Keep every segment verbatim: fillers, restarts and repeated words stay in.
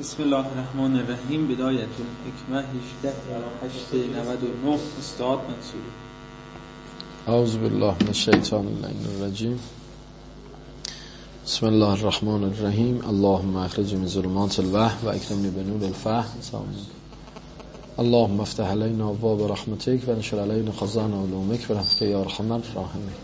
بسم الله الرحمن الرحیم. بدایت الحکمه هجده هشت نود و نه. استاد منصوری. اعوذ بالله من الشیطان اللعین الرجیم. بسم الله الرحمن الرحیم. اللهم اخرج من ظلمات الوهم و اکرمنی بنور الفهم. اللهم افتح علینا ابواب رحمتک و انشر علینا خزائن علومک برحمتک یا ارحم الراحمین.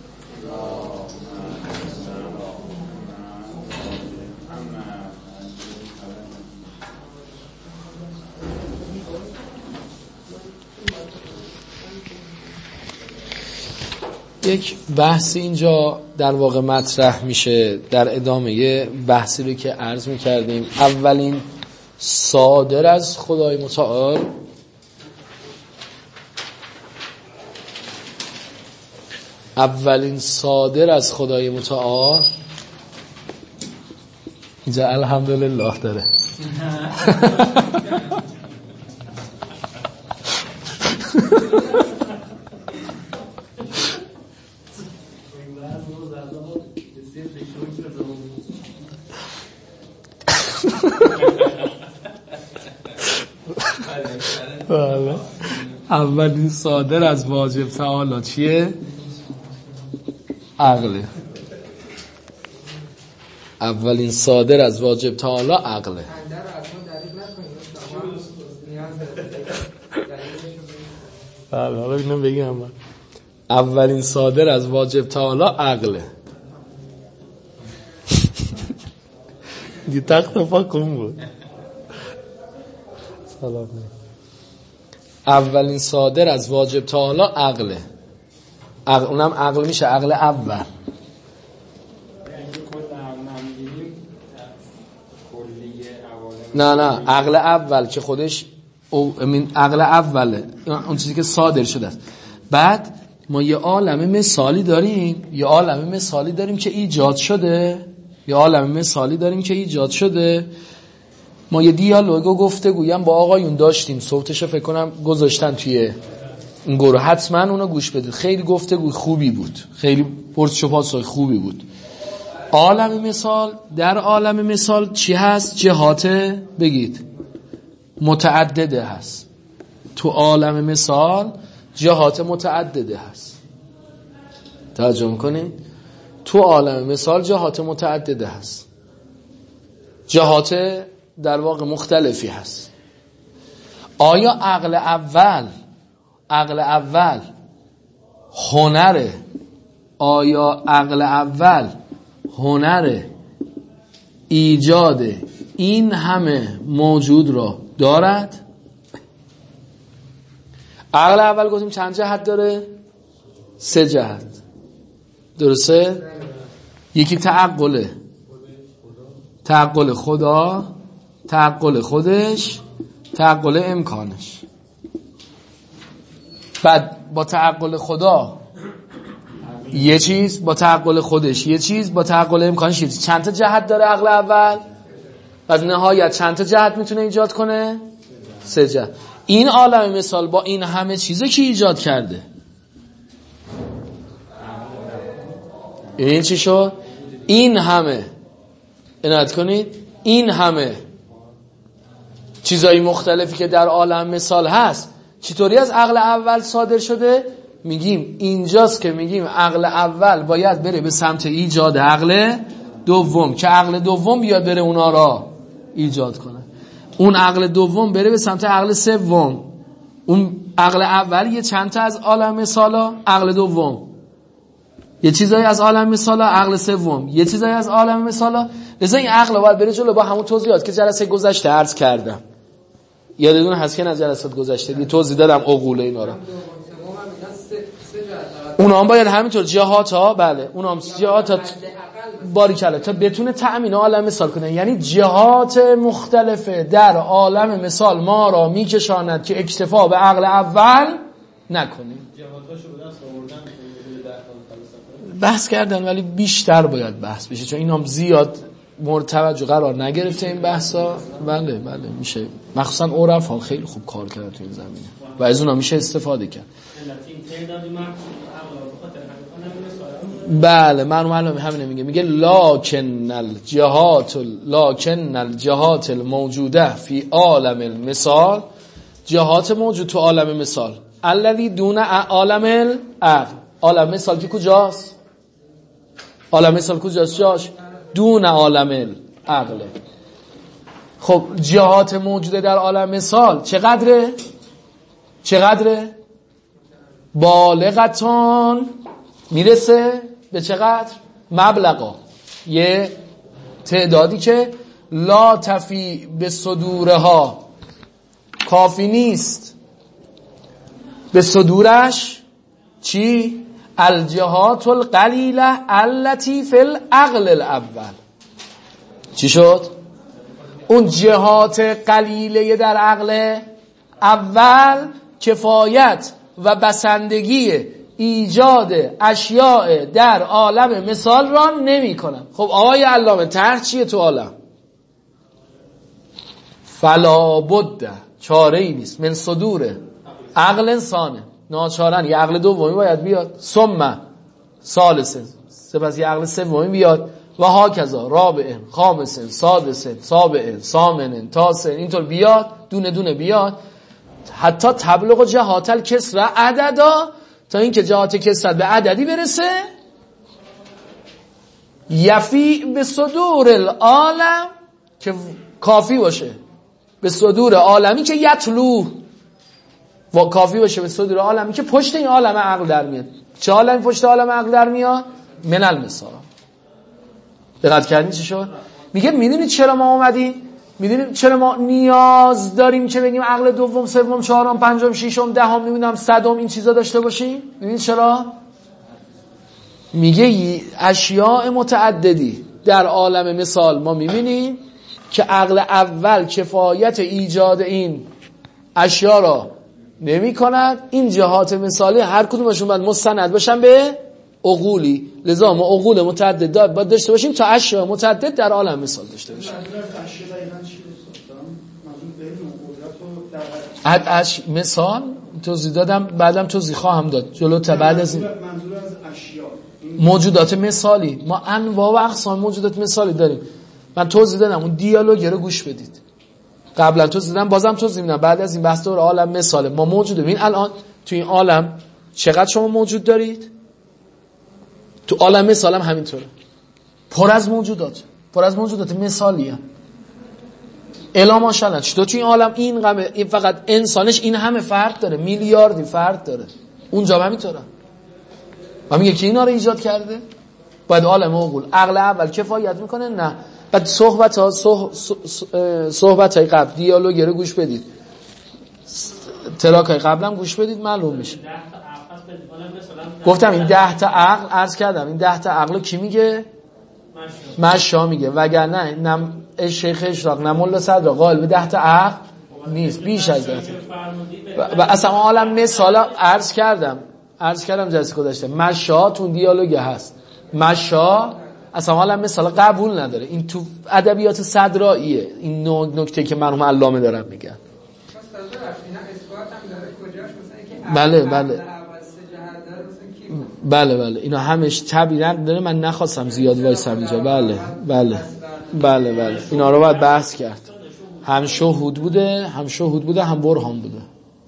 یک بحثی اینجا در واقع مطرح میشه در ادامه بحثی رو که عرض میکردیم. اولین صادر از خدای متعال اولین صادر از خدای متعال اینجا الحمدلله داره. اولین صادر از واجب تعالی چیه؟ عقله. اولین صادر از واجب تعالی عقله. بله حالا اینو بگم. اولین صادر از واجب تعالی عقله. دی تخت پا کن بود. سلام. اولین صادر از واجب تعالی عقله. عقل، اونم عقل میشه عقل اول. نه نه عقل اول که خودش او عقل اوله، اون چیزی که صادر شده است. بعد ما یه عالم مثالی داریم، یه عالم مثالی داریم که ایجاد شده، یه عالم مثالی داریم که ایجاد شده. ما یه دیالوگو گفتگویم با آقایون داشتیم، صوتشو فکر کنم گذاشتن توی این گروه، حتما اونو گوش بدید. خیلی گفتگو خوبی بود، خیلی پرسش و پاسخ خوبی بود. عالم مثال، در عالم مثال چی هست؟ جهات بگید متعدده هست. تو عالم مثال جهات متعدده هست. توجه میکنید؟ تو عالم مثال جهات متعدده هست، جهات در واقع مختلفی هست. آیا عقل اول عقل اول هنره؟ آیا عقل اول هنر ایجاد این همه موجود را دارد؟ عقل اول گفتیم چند جهت داره؟ سه جهت. درسته؟ یکی تعقله، تعقل خدا، تعقل خودش، تعقل امکانش. بعد با تعقل خدا یه چیز، با تعقل خودش یه چیز، با تعقل امکانش یه چیز. چند تا جهت داره عقل اول؟ از نهایت چند تا جهت میتونه ایجاد کنه؟ سه جهت. این عالم مثال با این همه چیزه که ایجاد کرده، این چی شد؟ این همه، عنایت کنید، این همه چیزای مختلفی که در عالم مثال هست چطوری از عقل اول صادر شده؟ میگیم اینجاست که میگیم عقل اول باید بره به سمت ایجاد عقل دوم، که عقل دوم بیاد بره اونا را ایجاد کنه. اون عقل دوم بره به سمت عقل سوم. اون عقل اول یه چند تا از عالم مثالا، عقل دوم یه چیزایی از عالم مثالا، عقل سوم یه چیزایی از عالم مثالا. لذا این عقل باید بره جلو با همون توضیحات که جلسه گذشته عرض کردم. یادتون هست که از جلسات گذشته یه توضیح دادم عقول اینا رو. اونا هم باید همینطور جهات ها، بله اونا هم جهات ها باریکلا تا بتونه تأمین عالم مثال کنه. یعنی جهات مختلفه در عالم مثال ما را میکشاند که اکتفا به عقل اول نکنیم. جهاتاشو به دست آوردن بحث کردن، ولی بیشتر باید بحث بشه چون این هم زیاد مورد توجه قرار نگرفته این بحثا. بله بله میشه، مخصوصا عرفا خیلی خوب کار کردن تو این زمینه و از اونها میشه استفاده کرد. بله مرحوم علامه همینه میگه، میگه لاکن الجهات لاکن الجهات الموجوده فی عالم المثال، جهات موجود تو عالم مثال، الذی دون عالم العقل. عالم مثال که کجاست؟ عالم مثال کجاست جاش؟ دون عالم العقل. خب جهات موجوده در عالم مثال چقدره؟ چقدره؟ بالغتان، میرسه به چقدر؟ مبلغا، یه تعدادی که لا تفی به صدورها، کافی نیست به صدورش چی؟ الجهات القلیله التي فی العقل الاول. چی شد؟ اون جهات قلیله در عقل اول کفایت و بسندگی ایجاد اشیاء در عالم مثال را نمی کنن. خب آقای علامه طرح چیه تو عالم؟ فلا بد، چاره ای نیست، من صدور عقل انسانه، ناچارن یه عقل دومی باید بیاد، ثم ثالثه، سپس یه عقل سومی بیاد، و هاکذا رابعه خامسه سادسه سابعه ثامنه تاسعه، اینطور بیاد دونه دونه بیاد، حتی تبلغ جهات الکسره عددا، تا اینکه جهات کسرت به عددی برسه، یفی به صدور العالم، که کافی باشه به صدور عالمی که یتلو، و کافی باشه به صدور عالمی که پشت این عالم عقل در میاد. چه عالمی پشت عالم عقل در میاد؟ من المثال. دقت کردین چی شد؟ میگه میدونید چرا ما اومدیم؟ میدونید چرا ما نیاز داریم که بگیم عقل دوم، سوم، چهارم، پنجم، ششم، دهم، نمیدونم صدم این چیزا داشته باشیم؟ میدونید چرا؟ میگه اشیاء متعددی در عالم مثال ما میبینیم که عقل اول کفایت ایجاد این اشیاء را نمی کند. این جهات مثالی هر کدومشون باید مستند باشن به عقولی، لذا ما عقول متعدد باید داشته باشیم تا اشیاء متعدد در عالم مثال داشته باشیم. اد اش مثال توضیح دادم، بعدم توضیح خواهم داد جلوتر بعد از این. منظور از اشیاء موجودات مثالی، ما انواع و اقسام موجودات مثالی داریم. من توضیح دادم، اون دیالوگ رو گوش بدید. قبلا توضیح دادم، بازم توضیح میدم بعد از این بحث دور عالم مثاله. ما موجوده ببین الان تو این عالم چقدر شما موجود دارید؟ تو عالم مثال هم همینطوره، پر از موجودات، پر از موجودات مثالی هم. الا ماشاءالله چطور تو این عالم این قمه، این فقط انسانش این همه فرق داره، میلیاردی فرق داره، اونجا هم همینطوره. و میگه که اینا رو ایجاد کرده، باید عالم عقول عقل اول کفایت میکنه؟ نه. بعد صحبت ها صحبت های قبل دیالوگ رو گوش بدید، تراک های قبل هم گوش بدید، معلوم میشه. گفتم این ده تا عقل، عرض کردم این ده تا عقل کی میگه؟ مشا میگه، وگرنه نم شیخ اشراق نمول صدر قائل به ده تا عقل نیست، بیش از ده تا. و اصلا عالم مثال عرض کردم عرض کردم جلسه گذشته، مشا تو دیالوگ هست، مشا اصلا عالم مثال قبول نداره. این تو ادبیات صدراییه، این نکته که مرحوم علامه دارم میگن. بله بله بله بله اینا همش طبیعی داره، من نخواستم زیاد وایسم اینجا. بله بله بله بله اینا رو باید بحث کرد، هم شهود بوده هم شهود بوده هم برهان بوده.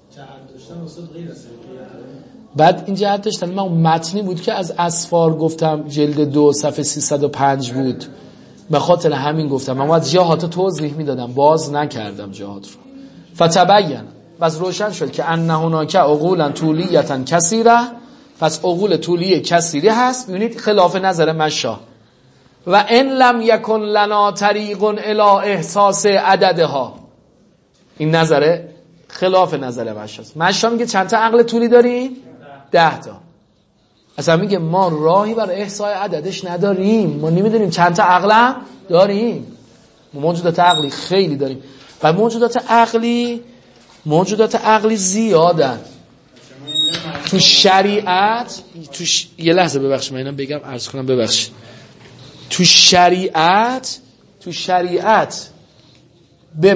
بعد این جهت داشتن، من اون متنی بود که از اسفار گفتم جلد دو صفحه سیصد و پنج بود، به خاطر همین گفتم من باید جهات توضیح میدادم، باز نکردم جهات رو. فتبین، بس روشن شد که ان هناک عقولا طولیتا کثیره، پس عقول طولی کثیری هست. ببینید خلاف نظر مشا، و ان لم یکن لنا طریق الی احساس عددها، این نظر خلاف نظر مشاست. مشا میگه چند تا عقل طولی داریم؟ ده تا. اصلا میگه ما راهی برای احصای عددش نداریم، ما نمیدونیم چند تا عقل داریم. ما موجودات عقلی خیلی داریم و موجودات عقلی موجودات عقلی زیادن تو شریعت. تو ش... یه لحظه ببخشید من اینا بگم عرض کنم ببخشید. تو شریعت تو شریعت به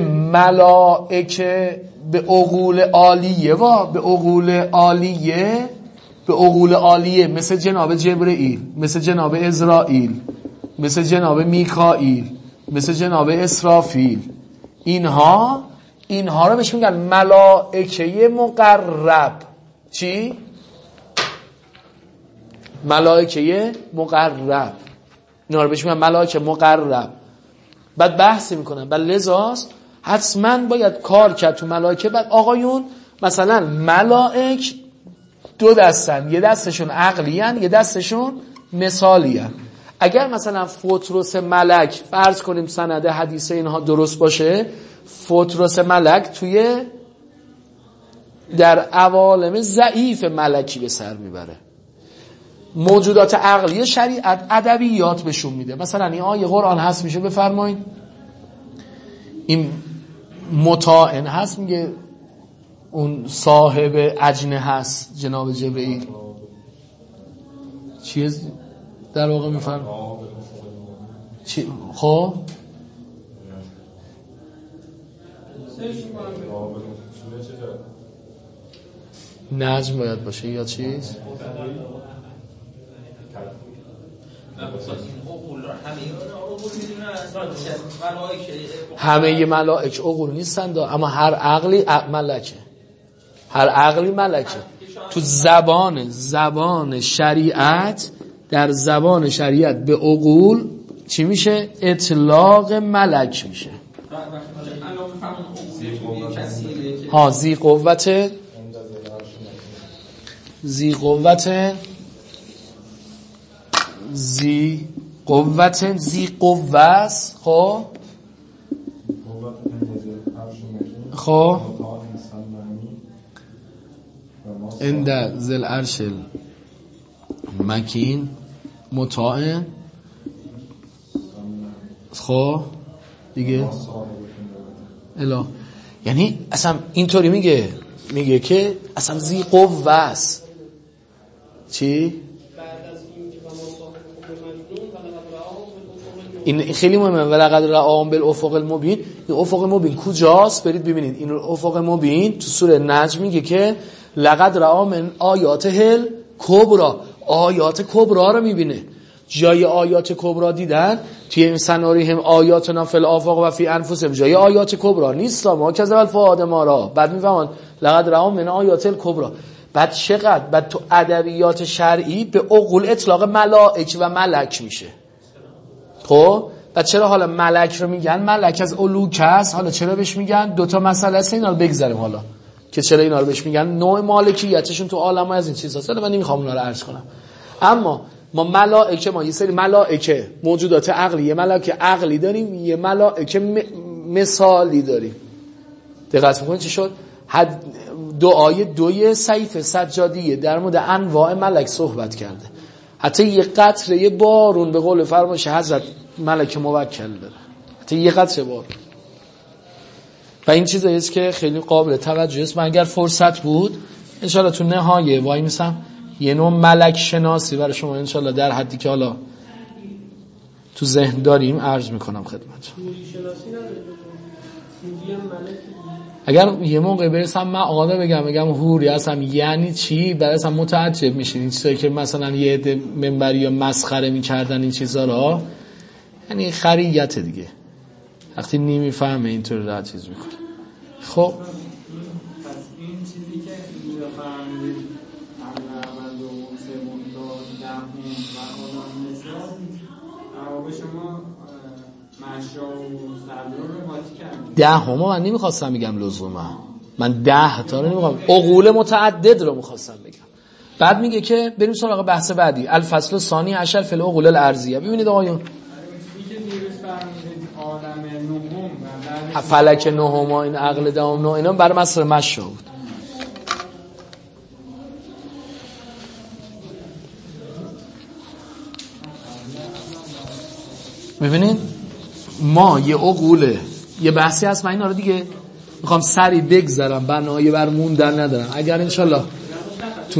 ملائکه، به عقول عالیه و به عقول عالیه به عقول عالیه مثل جناب جبرئیل، مثل جناب عزرائیل، مثل جناب میکائیل، مثل جناب اسرافیل، اینها اینها رو بهش میگن ملائکه مقرب. چی؟ ملائکه مقرب. اینا رو بهش میگن ملائکه مقرب. بعد بحثی میکنن بعد لذاست حتما باید کار کرد تو ملائکه. بعد آقایون مثلا ملائک دو دستن، یه دستشون عقلی هن، یه دستشون مثالی هن. اگر مثلا فطرس ملک فرض کنیم سند حدیث اینها درست باشه، فطرس ملک توی در عوالم ضعیف ملکی به سر میبره. موجودات عقلی شریعت ادبیات بهشون میده. مثلا این آیه قرآن هست میشه بفرمایید این مطاعن هست، میگه اون صاحب اجنه هست جناب جبرئیل. چیه در واقع میفرم چی؟ خب نجم باید باشه یا چیز؟ همه ی ملائک عقول نیستند اما هر عقلی ملکه، هر عقلی ملکه. تو زبان زبان شریعت، در زبان شریعت به عقول چی میشه؟ اطلاق ملک میشه. ها ذی قوت، ذی قوت، ذی قوت، ذی قوه است. خب خب عند ذی العرش مکین مطاع. خب دیگه الا یعنی اصلا اینطوری میگه میگه که اصلا ذی قوه است. چی؟ این خیلی مهمه. ولقد رآهم بالافق المبین. این افق مبین کجاست؟ برید ببینید. این افق مبین تو سوره نجم میگه که لقد رآ من آیاته الکبری، آیات کبرا رو میبینه. جای آیات کبرا دیدن توی این سناریهم آیاتنا فی الافاق و فی انفسهم، جای آیات کبرا نیست. ما کذب الفؤاد ما را. بعد میفهمن لقد رآ من آیات الکبری. بعد چقدر بعد تو ادبیات شرعی به عقول اطلاق ملائک و ملک میشه. خب بعد چرا حالا ملک رو میگن ملک از علوک است؟ حالا چرا بهش میگن؟ دو تا مسئله است، اینا رو بگذاریم حالا که چرا اینا رو بهش میگن. نوع مالکیتشون تو عالم از این چیزاست، من نمیخوام اونا رو عرض کنم. اما ما ملائکه، ما یه سری ملائکه موجودات عقلی، یه ملائکه عقلی داریم، یه ملائکه م... مثالی داریم. دقت میکنید چی شد؟ حد دعای دوی سیف سجادیه در مورد انواع ملک صحبت کرده. حتی یه قطره یه بارون به قول فرمایش حضرت ملک موکل داره، حتی یه قطره بارون. و این چیزایی است که خیلی قابل توجه است. من اگر فرصت بود انشالله تو نهایه وای میسم یه نوع ملک شناسی برای شما انشالله در حدی که حالا تو ذهن داریم عرض میکنم خدمت. اگر یه موقع برسم من آقا بگم بگم هوری هستم یعنی چی، برای اصلا متعجب میشین. این چیزایی که مثلا یه عده منبری یا مسخره میکردن این چیزا را، یعنی خریت دیگه. وقتی نمیفهمه اینطور را چیز میکنه. خب پس این چیزی که اینجا فهمیدید اول و سوم تا دهم و آدم مثال به شما مشا و صدر رو باطی کردید. ده ما من نمیخواستم بگم لزوما، من ده تا رو نمیخوام، عقول متعدد رو میخواستم بگم. بعد میگه که بریم سراغ بحث بعدی، الفصل ثانی عشر فی العقول الارضیه. ببینید آقایون فلک نهم و این عقل دهم نه اینا برای مصر مشا بود. ببینید ما یه عقوله یه بحثی هست، من اینا رو دیگه میخوام سریع بگذرم، بنای بر موندن ندارم. اگر انشالله تو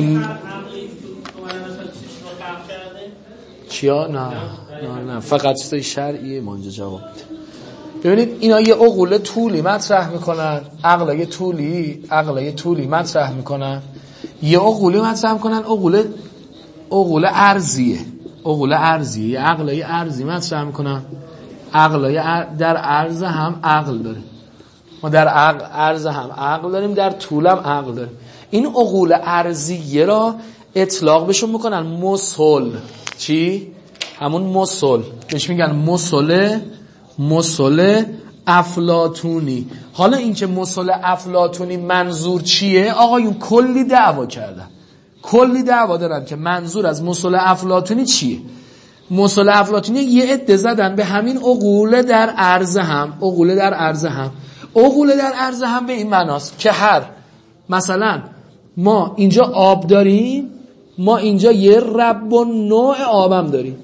چیا؟ نه نه نه فقط چیزای شرعیه ما اینجا جواب میده. ببینید اینا یه عقول طولی مطرح میکنن، عقلای طولی عقلای طولی مطرح میکنن. یه عقوله مطرح کنن، عقوله عقوله ارضیه، عقوله ارضیه، یه عقلای ارضی مطرح میکنن. عقلای در عرض هم عقل داریم، ما در عقل عرض هم عقل داریم، در طول هم عقل داریم. این عقول ارضیه را اطلاق بهشون میکنن مسل. چی؟ همون مسل بهش میگن مسل، مسل افلاطونی. حالا این که مسل افلاطونی منظور چیه؟ آقایون کلی دعوا کردن، کلی دعوا دارن که منظور از مسل افلاطونی چیه. مسل افلاطونی یه عده زدن به همین عقول در عرض هم، عقول در عرض هم. عقول در عرض هم به این معناست که هر مثلا ما اینجا آب داریم، ما اینجا یه رب و نوع آبم داریم،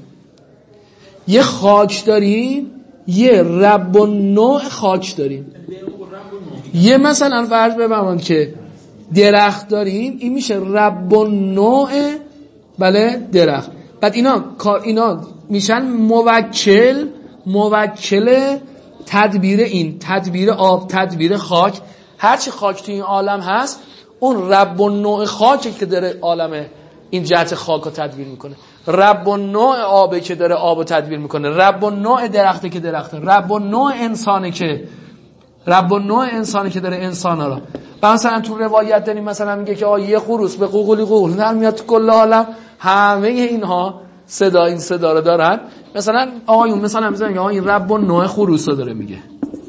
یه خاک داریم، یه رب و نوع خاک داریم، یه مثلا فرض بفرمایید که درخت داریم، این میشه رب و نوع بله درخت. بعد اینا اینا میشن موکل، موکل تدبیر این، تدبیر آب، تدبیر خاک. هرچی خاک تو این عالم هست اون رب و نوع خاکی که داره عالم این جهت خاک رو تدبیر میکنه، رب و نوع آبه که داره آب رو تدبیر میکنه، رب و نوع درخته که درخته، رب و نوع انسانه که رب و نوع انسانه که داره انسانا را. مثلا تو روایت داریم مثلا میگه که آ یه خروس به قوقلی قوقل در میاد تو کل عالم، همه اینها صدا این صدا رو دارن. مثلا آقایون مثلا میگن آ این رب و نوع خروس رو داره میگه.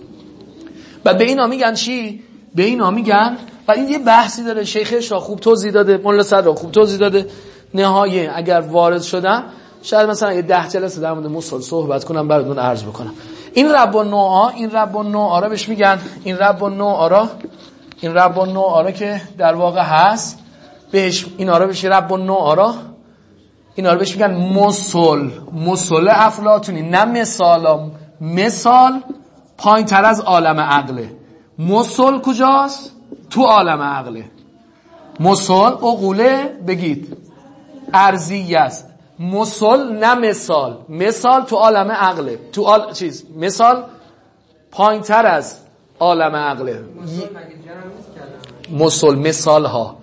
بعد به اینا میگن چی؟ به اینا میگن، و این یه بحثی داره، شیخش را خوب توضیح داده، مولا صدر را خوب توضیح داده. نهایه اگر وارد شدم شاید مثلا یه ده جلسه در مورد مسل صحبت کنم براتون عرض بکنم. این رب و نوعا، این رب و نوعا را بهش میگن، این رب و نوعا را، این رب و نوعا را که در واقع هست بهش، اینا را بهش رب و نوعا را، اینا را بهش میگن مسل، مسل افلاطونی. نه مثال، مثال پایین تر از عالم عقله. مسل کجاست؟ تو عالم عقله. مسل عقوله بگید ارضی است، مسل نه مثال، مثال تو عالم عقله، تو عال... چیز مثال پایین تر از عالم عقله. مسل مثال ها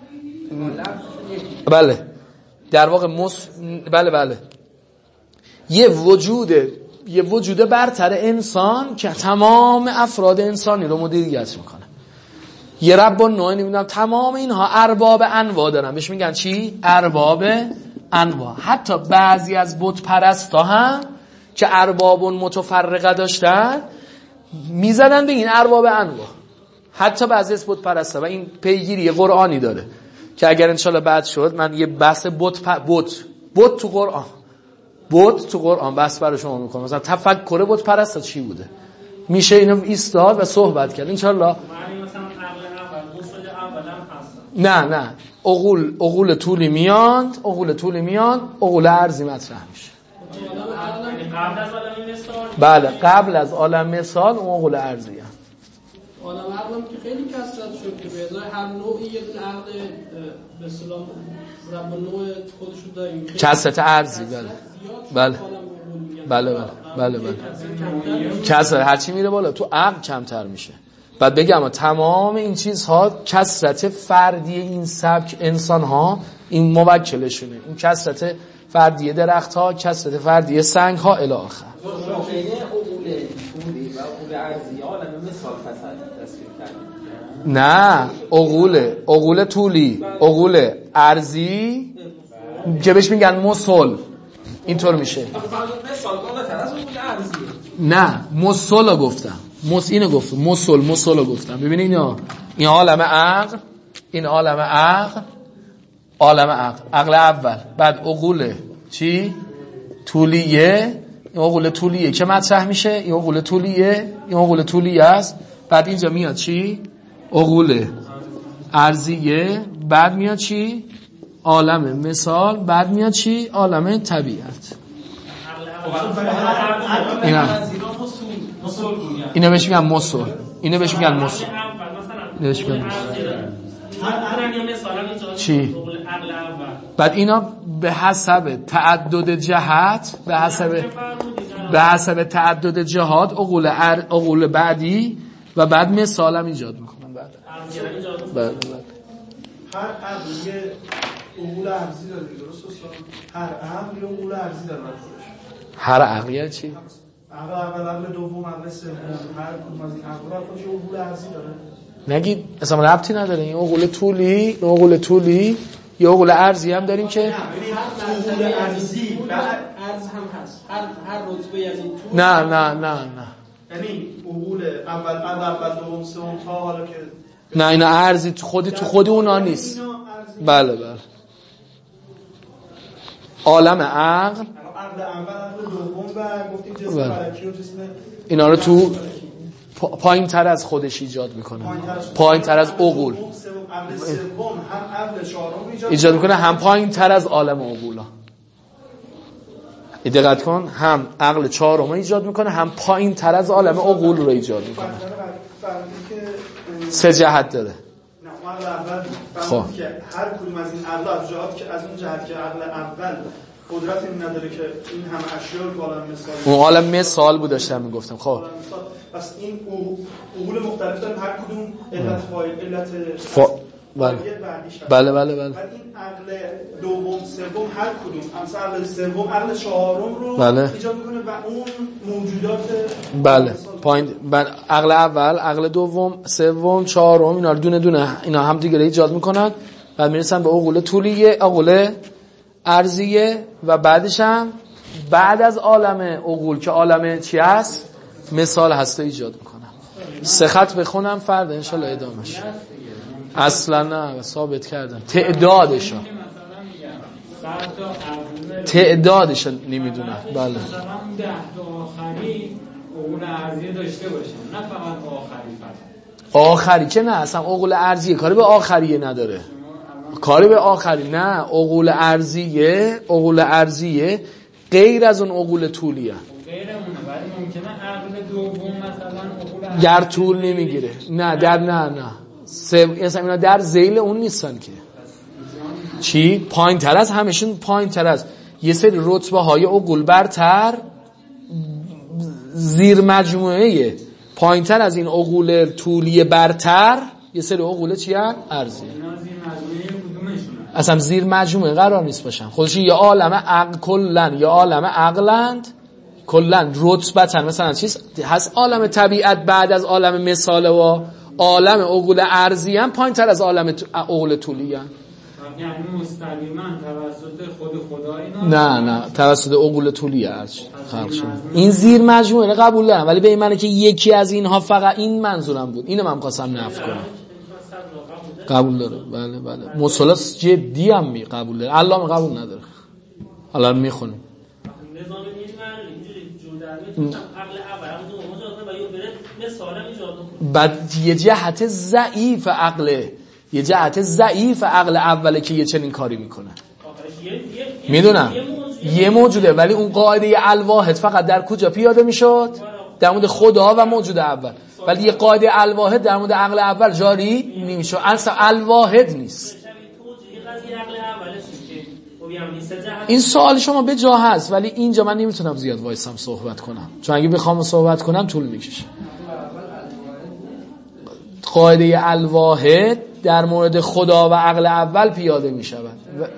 بله در واقع مس... بله بله یه وجود، یه وجود برتر انسان که تمام افراد انسانی رو مدیریت میکنه. یه رب و نوع نمیدونم تمام اینها ارباب انواع دارن، بهش میگن چی؟ ارباب انواع. حتی بعضی از بت پرستا هم که ارباب متفرقه داشتن میزدن به این ارباب انواع. حتی بعضی از بت پرستا، و این پیگیری قرآنی داره که اگر انشالله بعد شد من یه بحث بت پ... بت بت تو قرآن، بت تو قرآن بحث برای شما میکنم. مثلا تفکر بت پرستا چی بوده، میشه اینو ایستاد و صحبت کرد انشالله. نه نه عقول، عقول طولی میاند، عقول طولی میاند، عقول ارضی مطرح میشه. قبل از عالم مثال، بله قبل از عالم مثال اون عقول ارضی هست. عالم عقلم که خیلی کثرت شد که به ازای هر نوعی یه دونه عقل به اصطلاح رب نوع خودشو داریم، کثرت ارضی. بله بله بله بله بله بله کثرت هرچی میره بالا تو عقل کمتر میشه. بعد بگم تمام این چیزها کثرت فردی این سبک انسان ها این موکلشونه، این کثرت فردی درخت ها، کثرت فردی سنگ ها الی آخر. نه عقول، عقول طولی، عقول ارضی که بهش میگن مسل، اینطور میشه. نه مسل رو گفتم، مس اینو گفتم، مسل مسل رو گفتم. ببینید اینا، این عالم عقل، این عالم عقل، عالم عقل، عقل اول. بعد عقول چی؟ طولیه. این عقول طولیه که مطرح میشه، این عقول طولیه، این عقول طولیه است. بعد اینجا میاد چی؟ عقول ارضیه. بعد میاد چی؟ عالم مثال. بعد میاد چی؟ عالم طبیعت. اینا اینا بهش میگن مسل، اینا بهش میگن مسل، اینا بهش میگن مسل. چی؟ بعد اینا به حسب تعدد جهت، به حسب به حسب تعدد جهات عقول ار... عقول بعدی و بعد مثال هم ایجاد میکنن. بعد بعد هر عقل یه عقول ارضی داره، درست است؟ هر عقل یه عقول ارضی داره برای خودش. هر عقل یعنی چی؟ عقل اول، عقل دوم، عقل سوم، هر کدوم از این عقل برای خودش یه عقول ارضی داره. نگید اصلا ربطی نداره. این عقول طولی، این عقول طولی، یه عقول ارضی هم داریم که عقول ارضی ارض هم هست. هر هر رتبه از این طول. نه نه نه نه. یعنی عقول اول اول اول دوم سوم تا حالا که نه اینا ارضی تو خودی تو خود اونا نیست. بله بله. عالم عقل عقل اول عقل دوم و گفتیم جسم فلکی و جسم اینا رو تو پایین تر از خودش ایجاد میکنه، پایین تر از عقول ایجاد میکنه، هم پایین تر از عالم عقولا. دقت کن، هم عقل چهارم ایجاد میکنه، هم پایین تر از عالم عقول رو ایجاد میکنه. سه جهت داره. خب که هر کدوم از این عقل از جهات که از اون جهت که عقل اول قدرت این نداره که این همه اشیاء رو عالم مثال اون عالم مثال بود داشتم میگفتم. خب پس این عقول مختلف داریم، هر کدوم علت فاعل علت ف... بله بله بله بله. بعد این عقل دوم سوم هر کدوم مثلا عقل سوم عقل چهارم رو بله. ایجاد میکنه و اون موجودات بله پایین بله. عقل اول، عقل دوم، سوم، چهارم، اینا دونه دونه اینا هم دیگه ایجاد میکنن، بعد میرسن به عقول طولیه، عقول ارضیه و بعدش هم بعد از عالم عقول که عالم چی هست مثال هسته ایجاد میکنن. سه خط بخونم فردا انشالله ادامش. اصلا نه ثابت کردم تعدادشو تعدادشو نمیدونم. بله مثلا ده تا آخری عقول ارضی داشته باشن، نه فقط آخری فقط. آخری که نه، اصلا عقول ارضیه کاری به آخریه نداره، کاری به آخری نه. عقول ارضیه، عقول ارضیه غیر از اون عقول طولیه. غیر اونه، ولی ممکنه عقل دوم مثلا عقول در طول نمیگیره. نه در نه نه سه اصلا اینا در ذیل اون نیستن که. چی؟ پایین تر از همشون، پایین تر از یه سری رتبه های عقول برتر زیر مجموعه پایین تر از این عقول طولی برتر یه سری عقول چی هست؟ ارضی. اصلا زیر مجموعه قرار نیست باشن، خودشون یه عالم عقل کلن، یه عالم عقلند کلن رتبتن. مثلا چیز هست عالم طبیعت بعد از عالم مثال و عالم عقول ارضی هم پایین تر از عالم عقول طولی هم. یعنی مستقیما توسط خود خدا اینا نه نه توسط عقول طولی ارز خلق شده. این زیر مجموعه قبول دارم، ولی به این معنی که یکی از اینها فقط این منظورم بود، اینو من خواستم نفی کنم. قبول داره بله بله. مثلث جدی هم می قبول داره، علامه قبول نداره. حالا میخونیم نظام اینجوری جور در عقل اول عقل دوم جهت و یه بره مثلا ایجاد کنه. بعد یه جهت ضعیف عقله، یه جهت ضعیف عقل اوله که یه چنین کاری میکنه. میدونم یه موجوده، ولی اون قاعده الواحد فقط در کجا پیاده میشد؟ در مورد خدا و موجود اول. ولی یه قاعده الواحد در مورد عقل اول جاری نمیشه، اصلا الواحد نیست. این سوال شما به جا هست، ولی اینجا من نمیتونم زیاد وایسم صحبت کنم، چون اگه بخوام صحبت کنم طول میکشه. قاعده الواحد در مورد خدا و عقل اول پیاده می شود.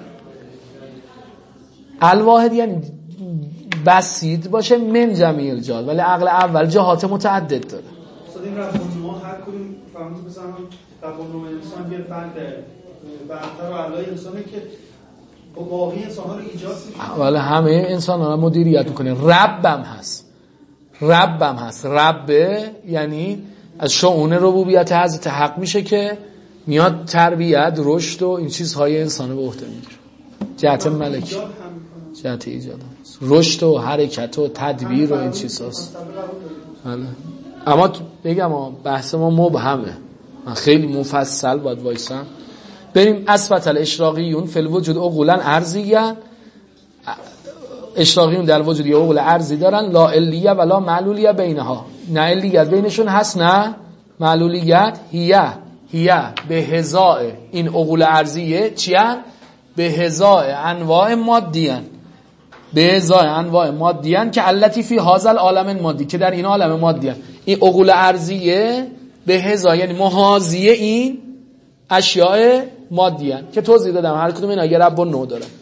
الواحد یعنی بسیط باشه من جمیع الجهات، ولی عقل اول جهات متعدد داره. استاد این ربانوها هر کدوم فهمید بزنم ربانوها انسان یه فرد برتر و اعلای انسانه که با باقی انسان‌ها رو ایجاد می‌کنه، ولی همه انسان‌ها رو مدیریت می‌کنه. ربم هست، ربم هست. رب یعنی از شؤون ربوبیت حضرت حق میشه که میاد تربیت، رشد و این چیزهای انسان به عهده میگیره. جهت ملکی، جهت ایجاد، رشد و حرکت و تدبیر و این چیزهاست. بله. اما بگم بحث ما مبهمه، من خیلی مفصل باید وایسم. بریم اثبت الاشراقیون فی الوجود عقولا ارضیه. اشراقیون در وجود یه عقول ارضی دارن، لا علیه ولا معلولیه بینها، نه علیت بینشون هست نه معلولیت. هیه هیه به هزاء این عقول ارضیه چیان؟ به هزاء انواع مادیان، به هزاء انواع مادیان که التی فی هذا العالم مادی، که در این عالم مادیان. این عقول ارضیه به هزاء یعنی محاذیه این اشیاء مادی هن که توضیح دادم هر کدوم اینا یه رب و نو دارن.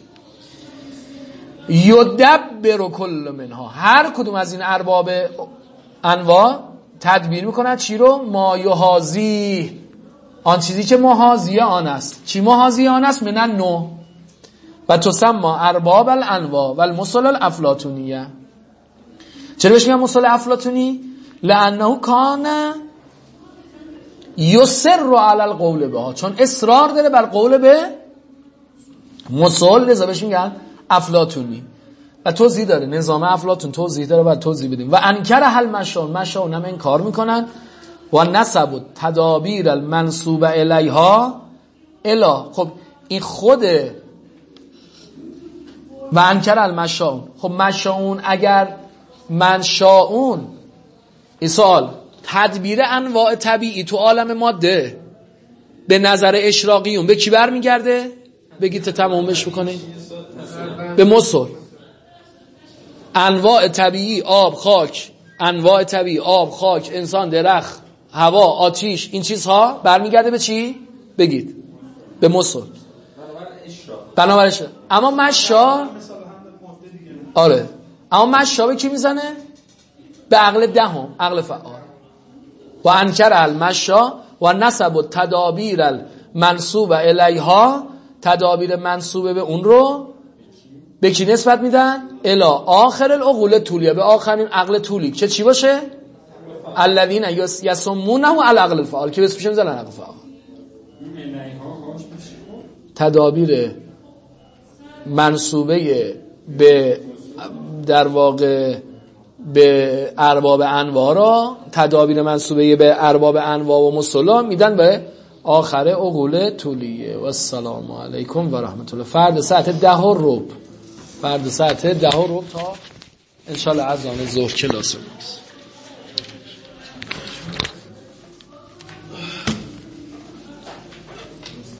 یدبر کل منها، هر کدوم از این ارباب انواع تدبیر میکنند چی رو؟ ما یحاذی، آن چیزی که محاذی آن است. چی محاذی آن است؟ من النوع. و تسمى ارباب الانواع و المثل الافلاطونیه. چرا بهش میگن مثل افلاطونی؟ لانه کان یصر علی القول بها، چون اصرار داره بر قول به مثل، لذا بهش میگن افلاطونی. و توضیح داره، نظام افلاطون توضیح داره، بعد توضیح بدیم. و انکر هل مشاون، مشاون هم انکار میکنن. و نسب تدابیر المنصوب الیها الا، خب این خود و انکر المشاون، خب مشاون اگر منشاون، این سوال تدبیر انواع طبیعی تو عالم ماده به نظر اشراقیون به کی برمیگرده؟ بگید تا تمامش بکنید. به مثل. انواع طبیعی آب، خاک، انواع طبیعی آب، خاک، انسان، درخت، هوا، آتیش، این چیزها برمیگرده به چی؟ بگید. به مثل. بنابر اشراق. اما مشا، آره، اما مشا به کی میزنه؟ به عقل دهم، عقل فعال. و انکر المشا و نسب و تدابیر المنصوب الیها، تدابیر منصوبه به اون رو به کی نسبت میدن؟ الی آخر العقول طولیه، به آخرین عقل طولی. چه چی باشه؟ الذین یسمونه العقل الفعال، که بسش میزنن عقل فعال. تدابیر منصوبه به در واقع به ارباب انواع را، تدابیر منصوبه به ارباب انواع و مثلا میدن به آخر عقول طولیه. و السلام علیکم و رحمت الله. فرد ساعت ده و ربع، فرد ساعت ده و ربع تا انشالله از آن ظهر کلاس بود.